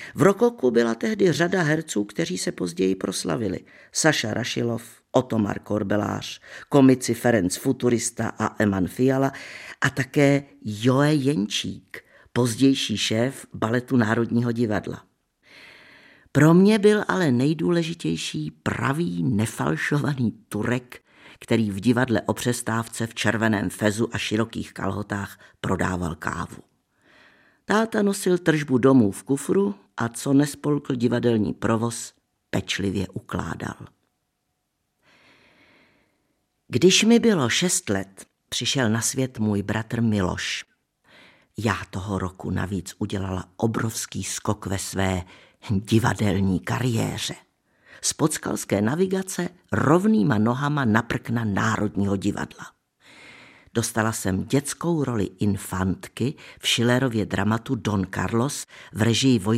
V rokoku byla tehdy řada herců, kteří se později proslavili. Saša Rašilov, Otomar Korbelář, komici Ferenc Futurista a Eman Fiala a také Joe Jenčík, pozdější šéf baletu Národního divadla. Pro mě byl ale nejdůležitější pravý nefalšovaný Turek, který v divadle o přestávce v červeném fezu a širokých kalhotách prodával kávu. Táta nosil tržbu domů v kufru a co nespolkl divadelní provoz, pečlivě ukládal. Když mi bylo 6 let, přišel na svět můj bratr Miloš. Já toho roku navíc udělala obrovský skok ve své divadelní kariéře. Z podskalské navigace rovnýma nohama na prkna Národního divadla. Dostala jsem dětskou roli infantky v Schillerově dramatu Don Carlos v režii